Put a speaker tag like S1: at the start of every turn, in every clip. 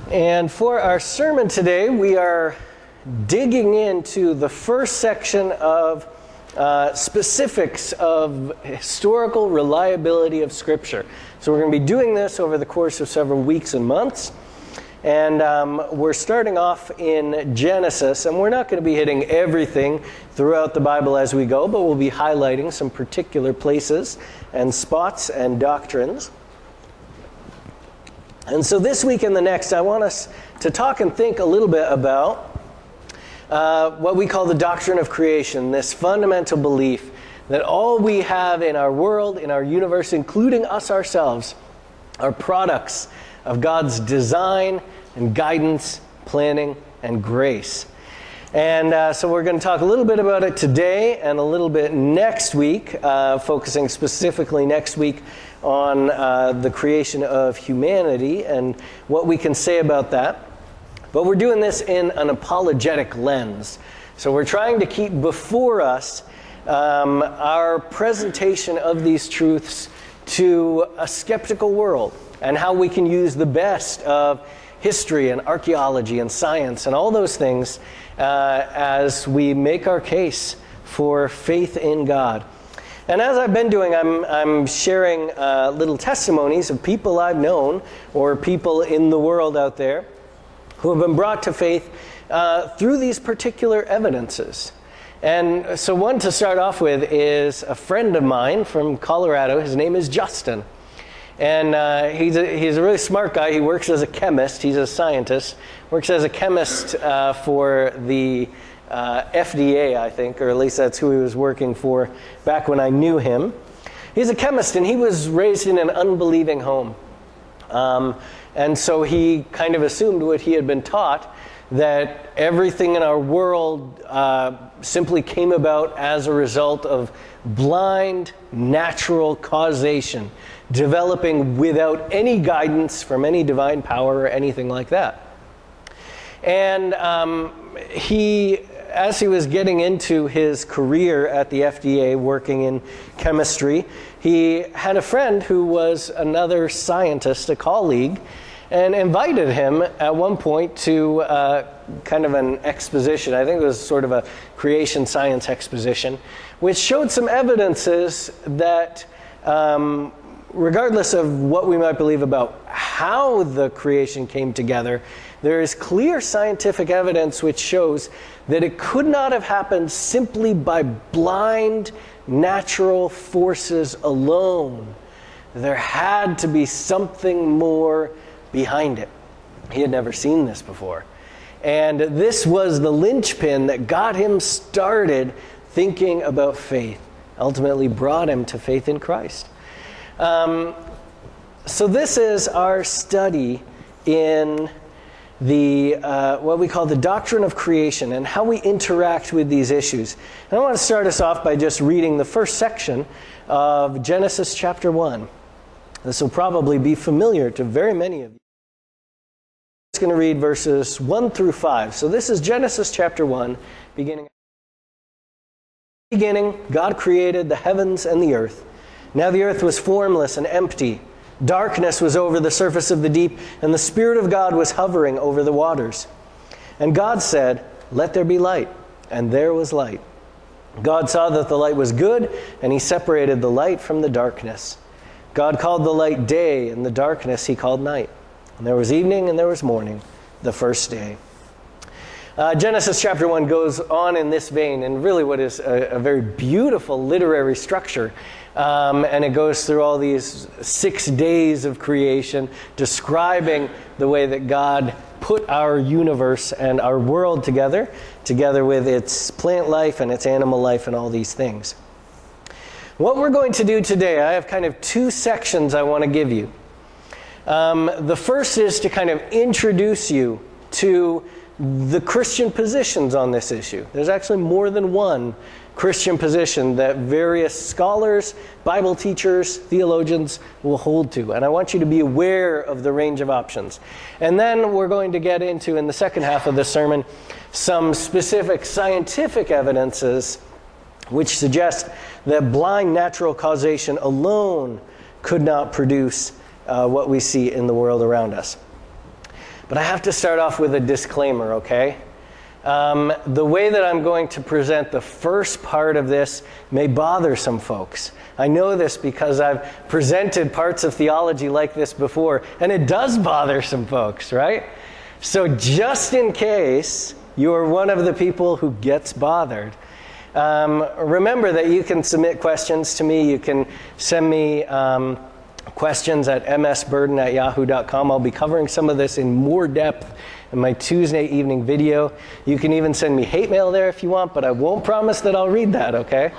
S1: And for our sermon today, we are digging into the first section of specifics of historical reliability of Scripture. So we're going to be doing this over the course of several weeks and months. And we're starting off in Genesis, and we're not going to be hitting everything throughout the Bible as we go, but we'll be highlighting some particular places and spots and doctrines. And so this week and the next, I want us to talk and think a little bit about what we call the doctrine of creation, this fundamental belief that all we have in our world, in our universe, including us ourselves, are products of God's design and guidance, planning, and grace. And so we're going to talk a little bit about it today and a little bit next week, focusing specifically next week on the creation of humanity and what we can say about that. But we're doing this in an apologetic lens. So we're trying to keep before us our presentation of these truths to a skeptical world and how we can use the best of history and archaeology and science and all those things as we make our case for faith in God. And as I've been doing, I'm sharing little testimonies of people I've known or people in the world out there who have been brought to faith through these particular evidences. And so one to start off with is a friend of mine from Colorado. His name is Justin. And he's a really smart guy. He works as a chemist. He's a scientist. Works as a chemist for the FDA, I think, or at least that's who he was working for back when I knew him. He's a chemist, and he was raised in an unbelieving home. And so he kind of assumed what he had been taught, that everything in our world simply came about as a result of blind, natural causation, developing without any guidance from any divine power or anything like that. And as he was getting into his career at the FDA, working in chemistry, he had a friend who was another scientist, a colleague, and invited him at one point to kind of an exposition. I think it was sort of a creation science exposition, which showed some evidences that regardless of what we might believe about how the creation came together, there is clear scientific evidence which shows that it could not have happened simply by blind natural forces alone. There had to be something more behind it. He had never seen this before. And this was the linchpin that got him started thinking about faith, ultimately brought him to faith in Christ. So this is our study in the what we call the doctrine of creation and how we interact with these issues. And I want to start us off by just reading the first section of Genesis chapter 1. This will probably be familiar to very many of you. I'm going to read verses 1 through 5. So this is Genesis chapter 1, beginning. In the beginning, God created the heavens and the earth. Now the earth was formless and empty. Darkness was over the surface of the deep, and the Spirit of God was hovering over the waters. And God said, "Let there be light." And there was light. God saw that the light was good, and He separated the light from the darkness. God called the light day, and the darkness He called night. And there was evening and there was morning, the first day. Genesis chapter 1 goes on in this vein, and really what is a very beautiful literary structure. And it goes through all these 6 days of creation, describing the way that God put our universe and our world together with its plant life and its animal life and all these things. What we're going to do today, I have kind of 2 sections I want to give you. The first is to kind of introduce you to the Christian positions on this issue. There's actually more than one Christian position that various scholars, Bible teachers, theologians will hold to. And I want you to be aware of the range of options. And then we're going to get into, in the second half of the sermon, some specific scientific evidences which suggest that blind natural causation alone could not produce what we see in the world around us. But I have to start off with a disclaimer, okay? The way that I'm going to present the first part of this may bother some folks. I know this because I've presented parts of theology like this before, and it does bother some folks, right? So just in case you're one of the people who gets bothered, remember that you can submit questions to me. You can send me questions at msburden@yahoo.com. I'll be covering some of this in more depth in my Tuesday evening video. You can even send me hate mail there if you want, but I won't promise that I'll read that, okay?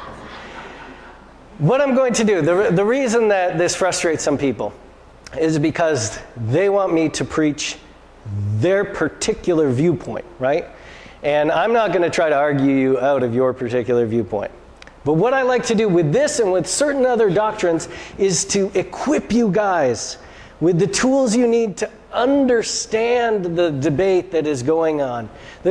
S1: What I'm going to do, the reason that this frustrates some people is because they want me to preach their particular viewpoint, right? And I'm not going to try to argue you out of your particular viewpoint. But what I like to do with this and with certain other doctrines is to equip you guys with the tools you need to understand the debate that is going on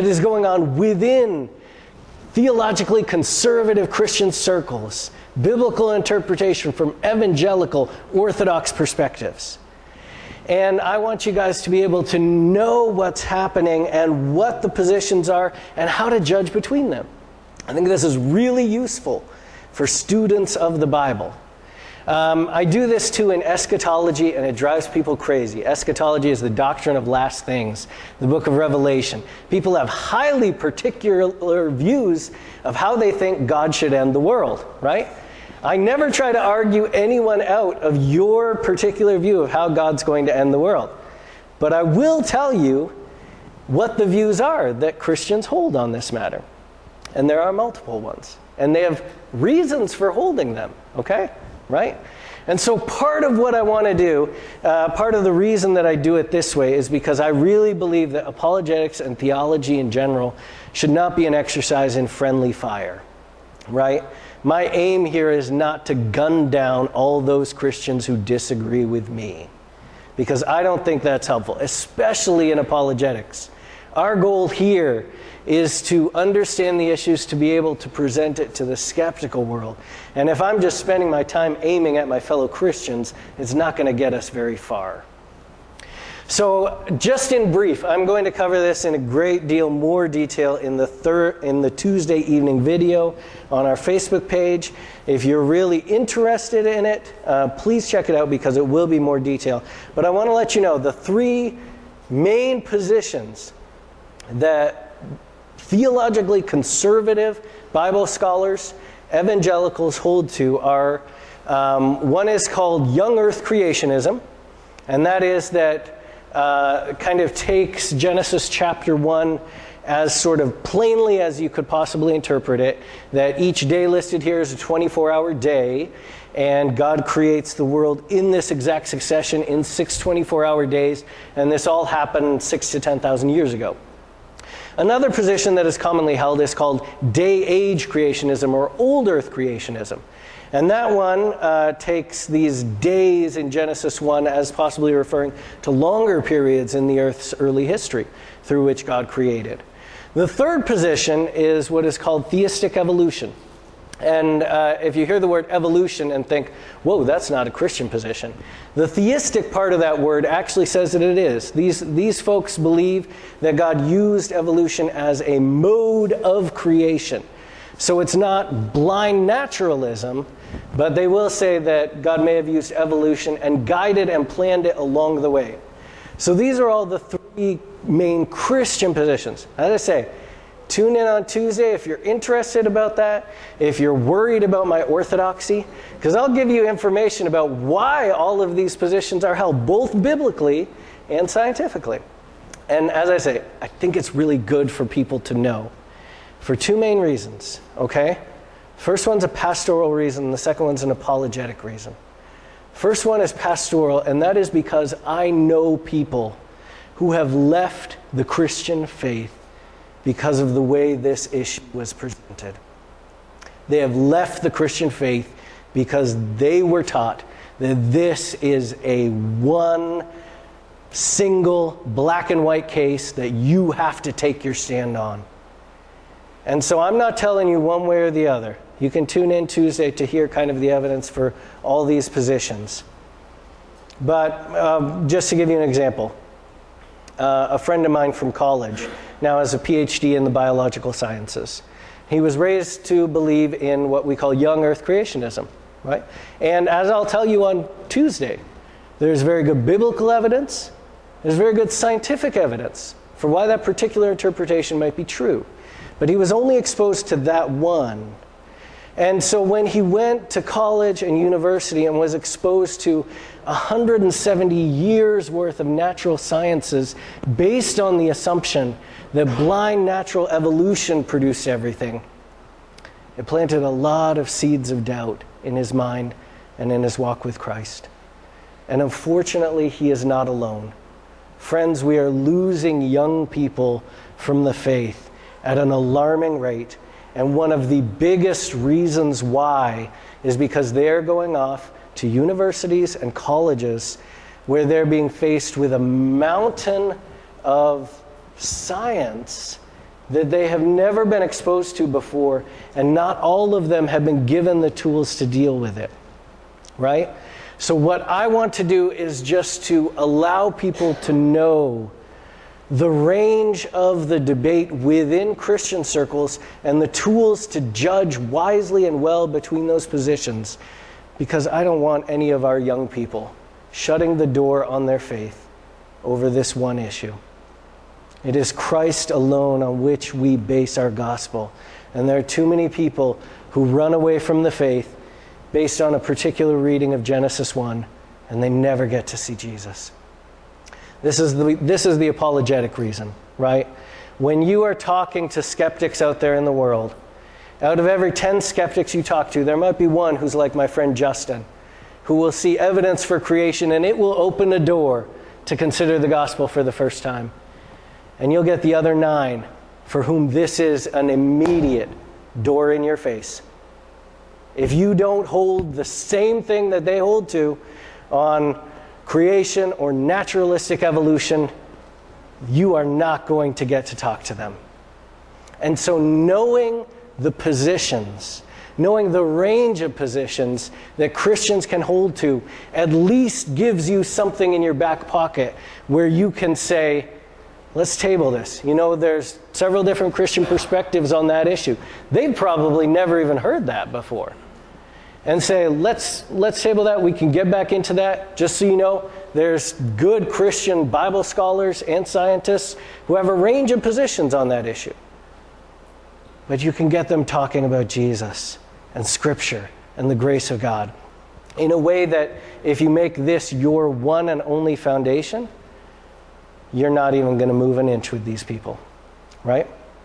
S1: within theologically conservative Christian circles, biblical interpretation from evangelical Orthodox perspectives. And I want you guys to be able to know what's happening and what the positions are and how to judge between them. I think this is really useful for students of the Bible. I do this too in eschatology, and it drives people crazy. Eschatology is the doctrine of last things, the book of Revelation. People have highly particular views of how they think God should end the world, right? I never try to argue anyone out of your particular view of how God's going to end the world. But I will tell you what the views are that Christians hold on this matter. And there are multiple ones. And they have reasons for holding them, okay? Right? And so part of what I want to do, part of the reason that I do it this way is because I really believe that apologetics and theology in general should not be an exercise in friendly fire, right? My aim here is not to gun down all those Christians who disagree with me, because I don't think that's helpful, especially in apologetics. Our goal here is to understand the issues, to be able to present it to the skeptical world. And if I'm just spending my time aiming at my fellow Christians, it's not going to get us very far. So just in brief, I'm going to cover this in a great deal more detail in the Tuesday evening video on our Facebook page. If you're really interested in it, please check it out because it will be more detail. But I want to let you know the three main positions that theologically conservative Bible scholars, evangelicals hold to are, one is called young earth creationism, and that is that kind of takes Genesis chapter 1 as sort of plainly as you could possibly interpret it, that each day listed here is a 24-hour day, and God creates the world in this exact succession in 6 24-hour days, and this all happened 6,000 to 10,000 years ago. Another position that is commonly held is called day-age creationism or old earth creationism. And that one takes these days in Genesis 1 as possibly referring to longer periods in the earth's early history through which God created. The third position is what is called theistic evolution. And if you hear the word evolution and think, whoa, that's not a Christian position, the theistic part of that word actually says that it is. These folks believe that God used evolution as a mode of creation. So it's not blind naturalism, but they will say that God may have used evolution and guided and planned it along the way. So these are all the three main Christian positions. As I say, tune in on Tuesday if you're interested about that, if you're worried about my orthodoxy, because I'll give you information about why all of these positions are held, both biblically and scientifically. And as I say, I think it's really good for people to know for two main reasons, okay? First one's a pastoral reason, the second one's an apologetic reason. First one is pastoral, and that is because I know people who have left the Christian faith because of the way this issue was presented. They have left the Christian faith because they were taught that this is a one single black and white case that you have to take your stand on. And so I'm not telling you one way or the other. You can tune in Tuesday to hear kind of the evidence for all these positions. But just to give you an example, a friend of mine from college, now has a PhD in the biological sciences. He was raised to believe in what we call young earth creationism, right? And as I'll tell you on Tuesday, there's very good biblical evidence, there's very good scientific evidence for why that particular interpretation might be true. But he was only exposed to that one. And so when he went to college and university and was exposed to 170 years worth of natural sciences based on the assumption that blind natural evolution produced everything, it planted a lot of seeds of doubt in his mind and in his walk with Christ. And unfortunately, he is not alone. Friends, we are losing young people from the faith at an alarming rate. And one of the biggest reasons why is because they're going off to universities and colleges where they're being faced with a mountain of science that they have never been exposed to before, and not all of them have been given the tools to deal with it, right? So what I want to do is just to allow people to know the range of the debate within Christian circles and the tools to judge wisely and well between those positions, because I don't want any of our young people shutting the door on their faith over this one issue. It is Christ alone on which we base our gospel. And there are too many people who run away from the faith based on a particular reading of Genesis 1, and they never get to see Jesus. This is the apologetic reason, right? When you are talking to skeptics out there in the world, out of every 10 skeptics you talk to, there might be one who's like my friend Justin, who will see evidence for creation, and it will open a door to consider the gospel for the first time. And you'll get the other 9 for whom this is an immediate door in your face. If you don't hold the same thing that they hold to on creation or naturalistic evolution, you are not going to get to talk to them. And so knowing the positions, knowing the range of positions that Christians can hold to, at least gives you something in your back pocket where you can say, let's table this. You know, there's several different Christian perspectives on that issue. They've probably never even heard that before. And say, let's table that. We can get back into that. Just so you know, there's good Christian Bible scholars and scientists who have a range of positions on that issue. But you can get them talking about Jesus and Scripture and the grace of God in a way that if you make this your one and only foundation, you're not even going to move an inch with these people, right?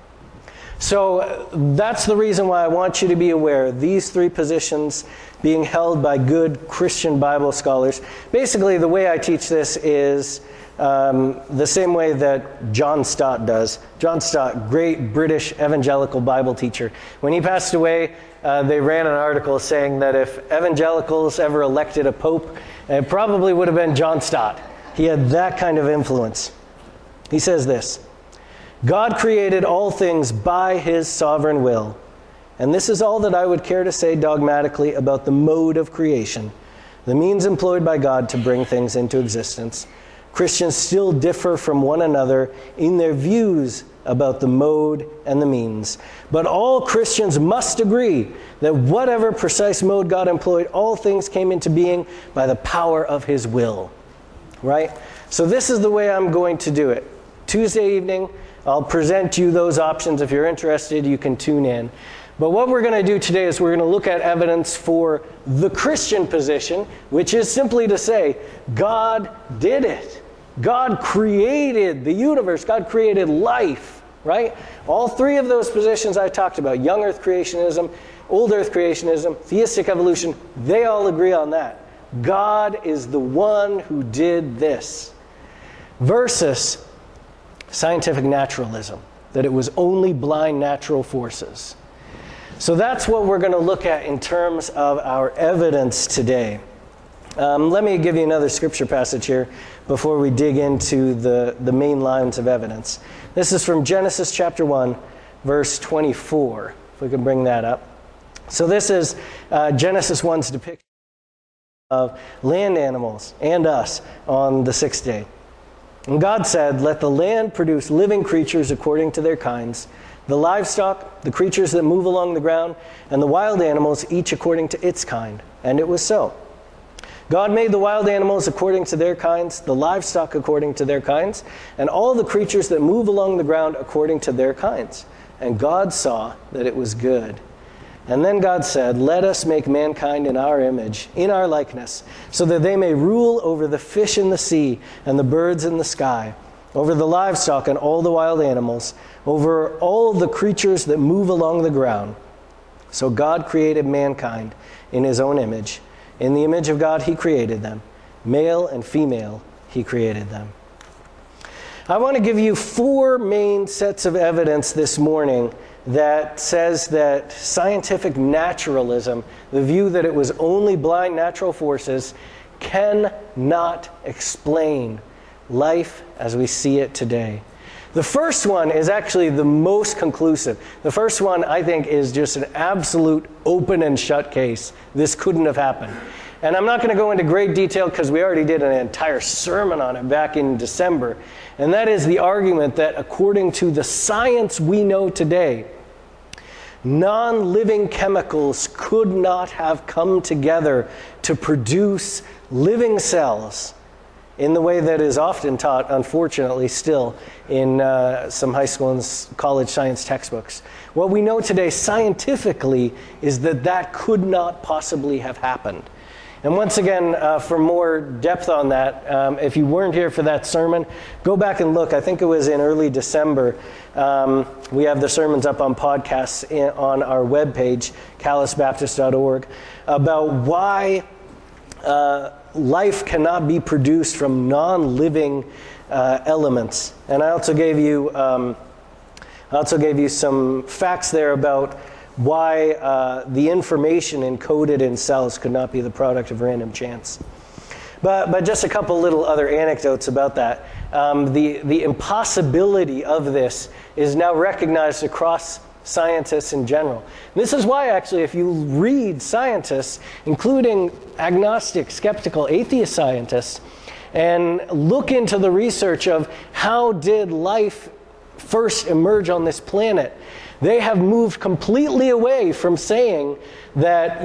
S1: So that's the reason why I want you to be aware. These 3 positions being held by good Christian Bible scholars. Basically, the way I teach this is the same way that John Stott does. John Stott, great British evangelical Bible teacher. When he passed away, they ran an article saying that if evangelicals ever elected a pope, it probably would have been John Stott. He had that kind of influence. He says this: God created all things by his sovereign will. And this is all that I would care to say dogmatically about the mode of creation, the means employed by God to bring things into existence. Christians still differ from one another in their views about the mode and the means. But all Christians must agree that whatever precise mode God employed, all things came into being by the power of his will. Right? So this is the way I'm going to do it. Tuesday evening, I'll present you those options. If you're interested, you can tune in. But what we're going to do today is we're going to look at evidence for the Christian position, which is simply to say, God did it. God created the universe. God created life, right? All 3 of those positions I talked about, young earth creationism, old earth creationism, theistic evolution, they all agree on that. God is the one who did this. Versus scientific naturalism, that it was only blind natural forces. So that's what we're going to look at in terms of our evidence today. Let me give you another scripture passage here before we dig into the main lines of evidence. This is from Genesis chapter 1, verse 24, if we can bring that up. So this is Genesis 1's depiction of land animals and us on the 6th day. And God said, "Let the land produce living creatures according to their kinds, the livestock, the creatures that move along the ground, and the wild animals, each according to its kind." And it was so. God made the wild animals according to their kinds, the livestock according to their kinds, and all the creatures that move along the ground according to their kinds. And God saw that it was good. And then God said, "Let us make mankind in our image, in our likeness, so that they may rule over the fish in the sea and the birds in the sky, over the livestock and all the wild animals, over all the creatures that move along the ground." So God created mankind in his own image. In the image of God he created them. Male and female he created them. I want to give you 4 main sets of evidence this morning that says that scientific naturalism, the view that it was only blind natural forces, cannot explain life as we see it today. The first one is actually the most conclusive. The first one, I think, is just an absolute open and shut case. This couldn't have happened. And I'm not going to go into great detail because we already did an entire sermon on it back in December. And that is the argument that according to the science we know today, non-living chemicals could not have come together to produce living cells in the way that is often taught, unfortunately, still in some high school and college science textbooks. What we know today scientifically is that that could not possibly have happened. And once again, for more depth on that, if you weren't here for that sermon, go back and look. I think it was in early December. We have the sermons up on podcasts on our webpage, callisbaptist.org, about why life cannot be produced from non-living elements. And I also gave you some facts there about why the information encoded in cells could not be the product of random chance. But just a couple little other anecdotes about that. The impossibility of this is now recognized across scientists in general. This is why, actually, if you read scientists, including agnostic, skeptical, atheist scientists, and look into the research of how did life first emerge on this planet, they have moved completely away from saying that,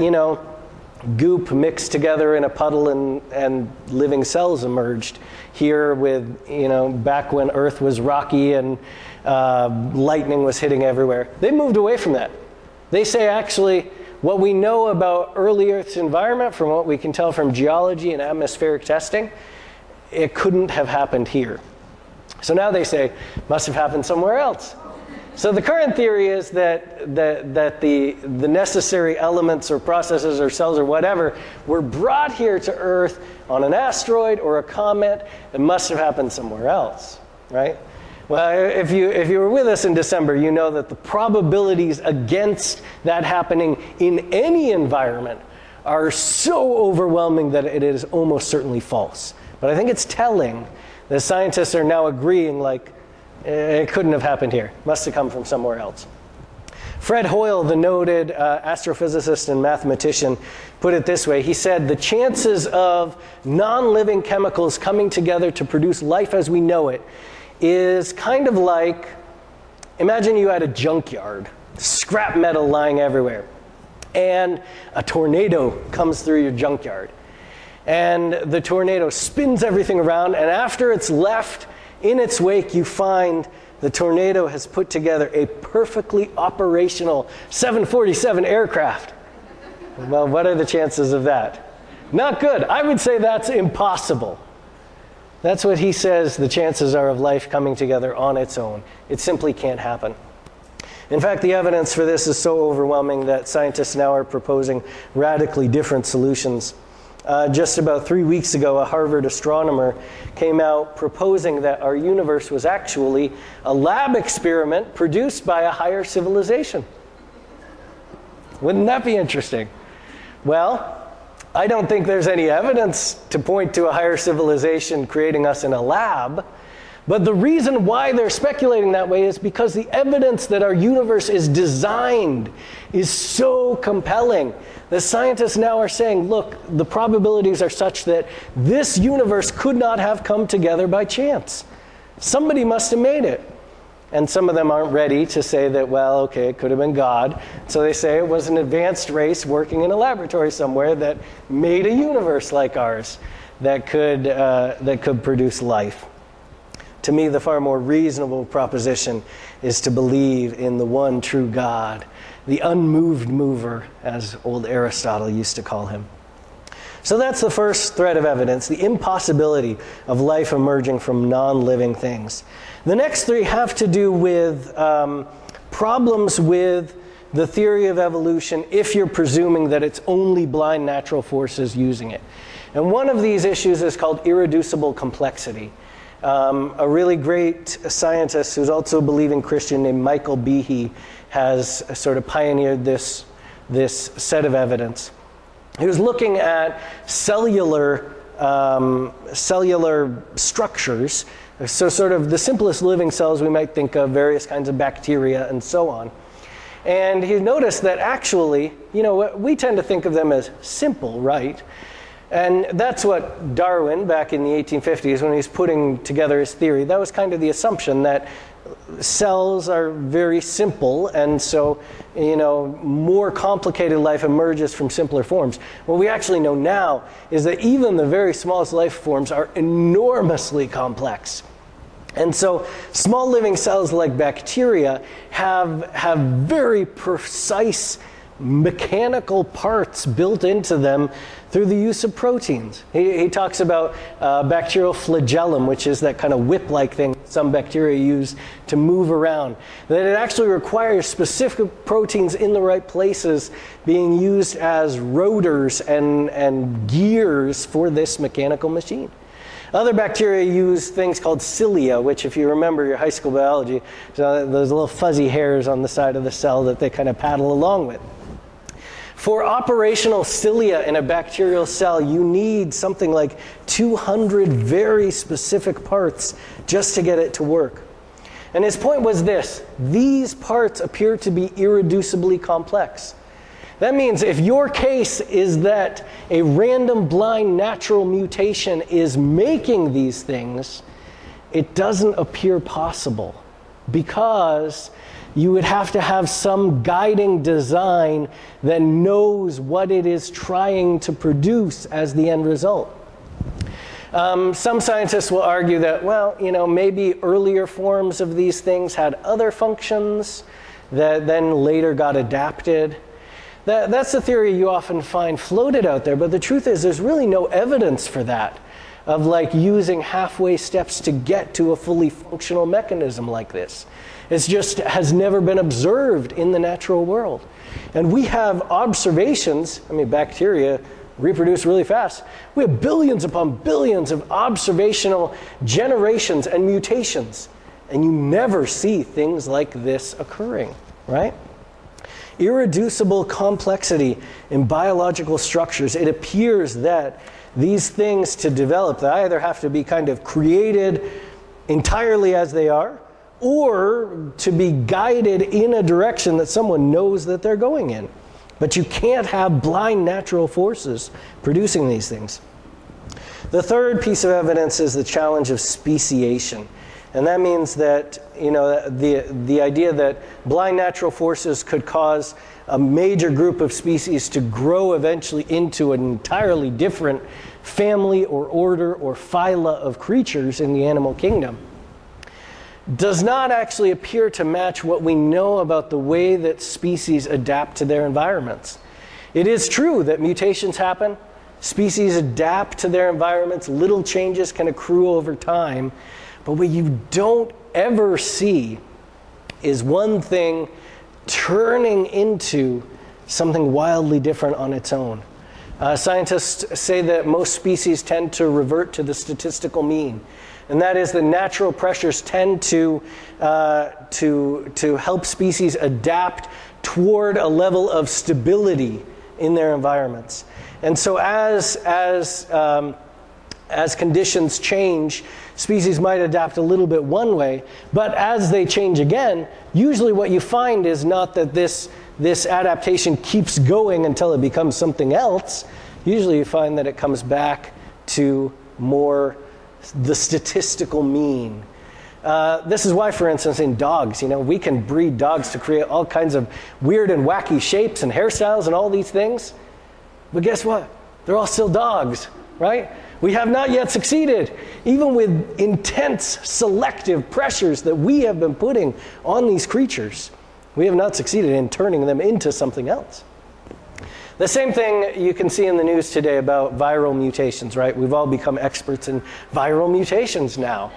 S1: goop mixed together in a puddle and living cells emerged here with, back when Earth was rocky and lightning was hitting everywhere. They moved away from that. They say, actually, what we know about early Earth's environment, from what we can tell from geology and atmospheric testing, it couldn't have happened here. So now they say, must have happened somewhere else. So the current theory is that the necessary elements or processes or cells or whatever were brought here to Earth on an asteroid or a comet. It must have happened somewhere else, right? Well, if you were with us in December, you know that the probabilities against that happening in any environment are so overwhelming that it is almost certainly false. But I think it's telling that scientists are now agreeing, like, it couldn't have happened here. Must have come from somewhere else. Fred Hoyle, the noted astrophysicist and mathematician, put it this way. He said, "The chances of non-living chemicals coming together to produce life as we know it is kind of like, imagine you had a junkyard, scrap metal lying everywhere, and a tornado comes through your junkyard. And the tornado spins everything around, and after it's left in its wake, you find the tornado has put together a perfectly operational 747 aircraft. Well, what are the chances of that? Not good. I would say that's impossible. That's what he says the chances are of life coming together on its own. It simply can't happen. In fact, the evidence for this is so overwhelming that scientists now are proposing radically different solutions. Just about 3 weeks ago, a Harvard astronomer came out proposing that our universe was actually a lab experiment produced by a higher civilization. Wouldn't that be interesting? Well, I don't think there's any evidence to point to a higher civilization creating us in a lab, But the reason why they're speculating that way is because the evidence that our universe is designed is so compelling. The scientists now are saying, look, the probabilities are such that this universe could not have come together by chance. Somebody must have made it. And some of them aren't ready to say that, well, okay, it could have been God. So they say it was an advanced race working in a laboratory somewhere that made a universe like ours that could produce life. To me, the far more reasonable proposition is to believe in the one true God, the unmoved mover, as old Aristotle used to call him. So that's the first thread of evidence, the impossibility of life emerging from non-living things. The next three have to do with problems with the theory of evolution if you're presuming that it's only blind natural forces using it. And one of these issues is called irreducible complexity. A really great scientist who's also a believing Christian named Michael Behe has sort of pioneered this set of evidence. He was looking at cellular structures, so sort of the simplest living cells we might think of, various kinds of bacteria and so on. And he noticed that actually, we tend to think of them as simple, right? And that's what Darwin, back in the 1850s, when he's putting together his theory, that was kind of the assumption that cells are very simple, and so, more complicated life emerges from simpler forms. What we actually know now is that even the very smallest life forms are enormously complex. And so small living cells like bacteria have very precise mechanical parts built into them through the use of proteins. He talks about bacterial flagellum, which is that kind of whip-like thing some bacteria use to move around. That it actually requires specific proteins in the right places being used as rotors and gears for this mechanical machine. Other bacteria use things called cilia, which, if you remember your high school biology, those little fuzzy hairs on the side of the cell that they kind of paddle along with. For operational cilia in a bacterial cell, you need something like 200 very specific parts just to get it to work. And his point was this: these parts appear to be irreducibly complex. That means if your case is that a random blind natural mutation is making these things, it doesn't appear possible, because you would have to have some guiding design that knows what it is trying to produce as the end result. Some scientists will argue that, maybe earlier forms of these things had other functions that then later got adapted. That's the theory you often find floated out there, but the truth is there's really no evidence for that, of using halfway steps to get to a fully functional mechanism like this. It just has never been observed in the natural world. And we have observations, bacteria reproduce really fast. We have billions upon billions of observational generations and mutations, and you never see things like this occurring, right? Irreducible complexity in biological structures. It appears that these things to develop, they either have to be kind of created entirely as they are, or to be guided in a direction that someone knows that they're going in. But you can't have blind natural forces producing these things. The third piece of evidence is the challenge of speciation. And that means that, the idea that blind natural forces could cause a major group of species to grow eventually into an entirely different family or order or phyla of creatures in the animal kingdom does not actually appear to match what we know about the way that species adapt to their environments. It is true that mutations happen, species adapt to their environments, little changes can accrue over time, but what you don't ever see is one thing turning into something wildly different on its own. Scientists say that most species tend to revert to the statistical mean. And that is, the natural pressures tend to help species adapt toward a level of stability in their environments. And so as conditions change, species might adapt a little bit one way, but as they change again, usually what you find is not that this adaptation keeps going until it becomes something else. Usually you find that it comes back to more the statistical mean. This is why, for instance, in dogs, we can breed dogs to create all kinds of weird and wacky shapes and hairstyles and all these things. But guess what? They're all still dogs, right? We have not yet succeeded, even with intense selective pressures that we have been putting on these creatures. We have not succeeded in turning them into something else. The same thing you can see in the news today about viral mutations, right? We've all become experts in viral mutations now.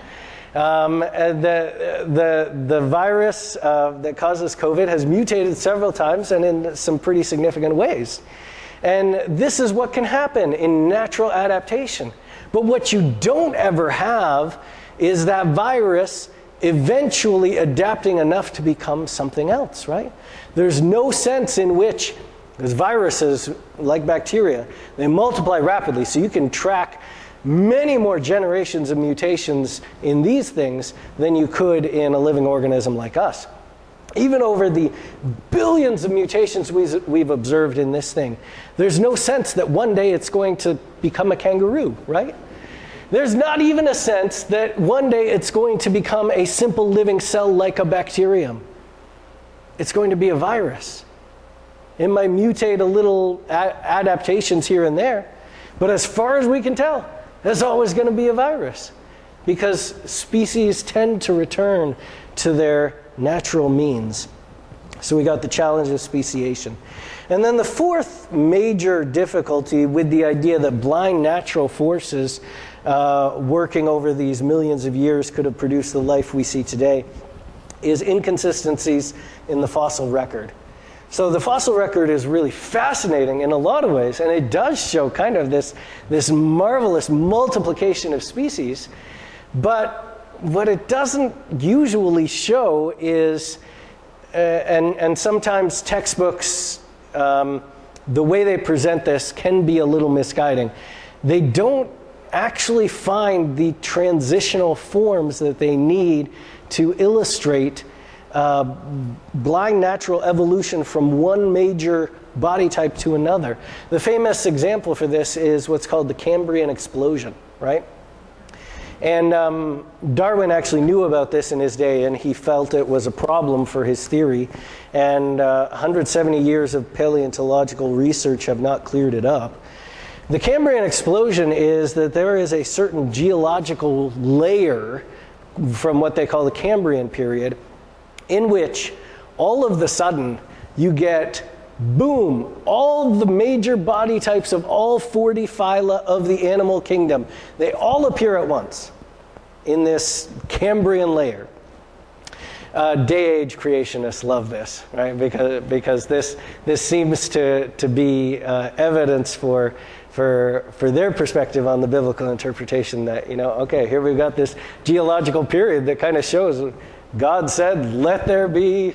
S1: The virus that causes COVID has mutated several times and in some pretty significant ways. And this is what can happen in natural adaptation. But what you don't ever have is that virus eventually adapting enough to become something else, right? There's no sense in which, because viruses, like bacteria, they multiply rapidly, so you can track many more generations of mutations in these things than you could in a living organism like us. Even over the billions of mutations we've observed in this thing, there's no sense that one day it's going to become a kangaroo, right? There's not even a sense that one day it's going to become a simple living cell like a bacterium. It's going to be a virus. It might mutate a little adaptations here and there, but as far as we can tell, there's always going to be a virus because species tend to return to their natural means. So we got the challenge of speciation. And then the fourth major difficulty with the idea that blind natural forces working over these millions of years could have produced the life we see today is inconsistencies in the fossil record. So the fossil record is really fascinating in a lot of ways, and it does show kind of this marvelous multiplication of species, but what it doesn't usually show is, and sometimes textbooks, the way they present this can be a little misguiding. They don't actually find the transitional forms that they need to illustrate blind natural evolution from one major body type to another. The famous example for this is what's called the Cambrian explosion, right? And Darwin actually knew about this in his day, and he felt it was a problem for his theory. And 170 years of paleontological research have not cleared it up. The Cambrian explosion is that there is a certain geological layer from what they call the Cambrian period, in which all of the sudden you get, boom, all the major body types of all 40 phyla of the animal kingdom. They all appear at once in this Cambrian layer. Day-age creationists love this, right? Because this seems to be evidence for their perspective on the biblical interpretation that, okay, here we've got this geological period that kind of shows God said, let there be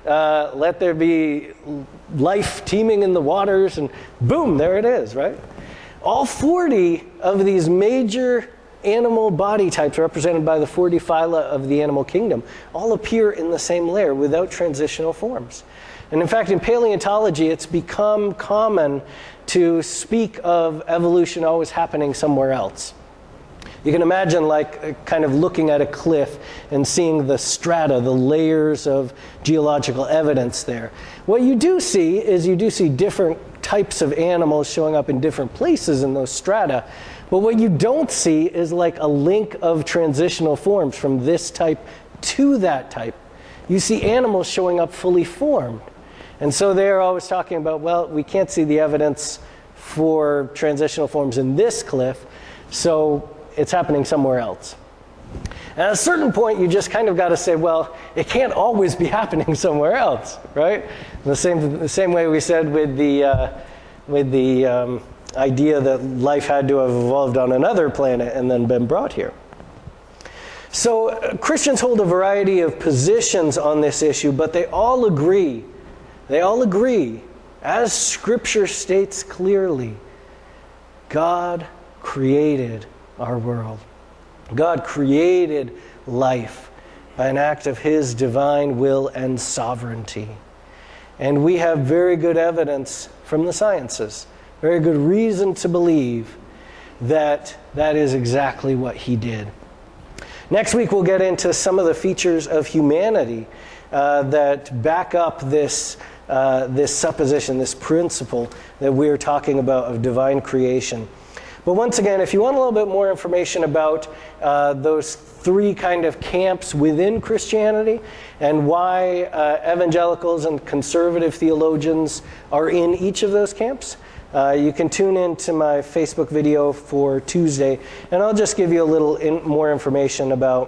S1: life teeming in the waters, and boom, there it is, right? All 40 of these major animal body types represented by the 40 phyla of the animal kingdom all appear in the same layer without transitional forms. And in fact, in paleontology, it's become common to speak of evolution always happening somewhere else. You can imagine like kind of looking at a cliff and seeing the strata, the layers of geological evidence there. What you do see is you do see different types of animals showing up in different places in those strata. But what you don't see is like a link of transitional forms from this type to that type. You see animals showing up fully formed. And so they're always talking about, well, we can't see the evidence for transitional forms in this cliff, so it's happening somewhere else. And at a certain point, you just kind of got to say, well, it can't always be happening somewhere else, right? The same way we said with the idea that life had to have evolved on another planet and then been brought here. So Christians hold a variety of positions on this issue, but they all agree, as Scripture states clearly, God created our world. God created life by an act of his divine will and sovereignty. And we have very good evidence from the sciences, very good reason to believe that that is exactly what he did. Next week we'll get into some of the features of humanity that back up this supposition, this principle that we're talking about of divine creation. But once again, if you want a little bit more information about those three kind of camps within Christianity and why evangelicals and conservative theologians are in each of those camps, you can tune in to my Facebook video for Tuesday, and I'll just give you a little more information about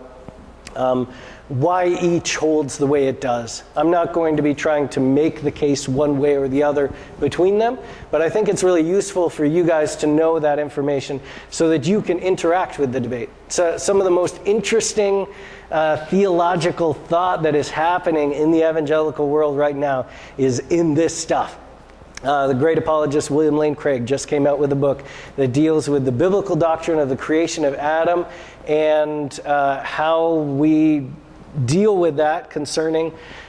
S1: why each holds the way it does. I'm not going to be trying to make the case one way or the other between them, but I think it's really useful for you guys to know that information so that you can interact with the debate. So some of the most interesting theological thought that is happening in the evangelical world right now is in this stuff. The great apologist William Lane Craig just came out with a book that deals with the biblical doctrine of the creation of Adam and how we deal with that concerning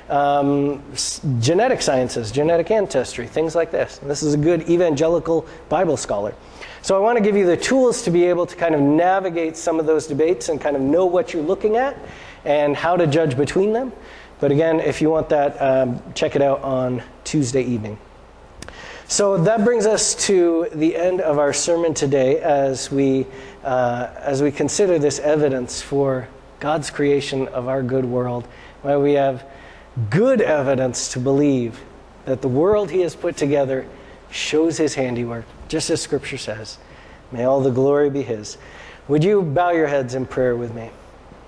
S1: genetic sciences, genetic ancestry, things like this. And this is a good evangelical Bible scholar. So I want to give you the tools to be able to kind of navigate some of those debates and kind of know what you're looking at and how to judge between them. But again, if you want that, check it out on Tuesday evening. So that brings us to the end of our sermon today as we consider this evidence for God's creation of our good world, where we have good evidence to believe that the world he has put together shows his handiwork, just as Scripture says. May all the glory be his. Would you bow your heads in prayer with me?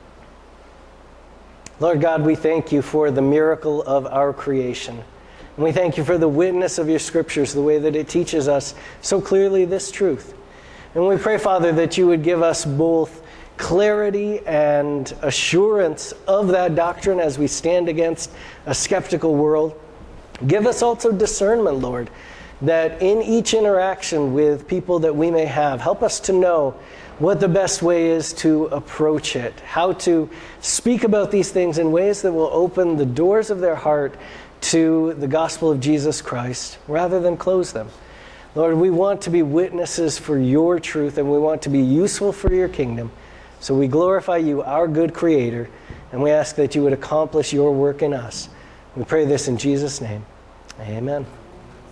S1: Lord God, we thank you for the miracle of our creation. And we thank you for the witness of your Scriptures, the way that it teaches us so clearly this truth. And we pray, Father, that you would give us both clarity and assurance of that doctrine as we stand against a skeptical world. Give us also discernment, Lord, that in each interaction with people that we may have, help us to know what the best way is to approach it, how to speak about these things in ways that will open the doors of their heart to the gospel of Jesus Christ rather than close them. Lord, we want to be witnesses for your truth and we want to be useful for your kingdom. So we glorify you, our good Creator, and we ask that you would accomplish your work in us. We pray this in Jesus' name. Amen.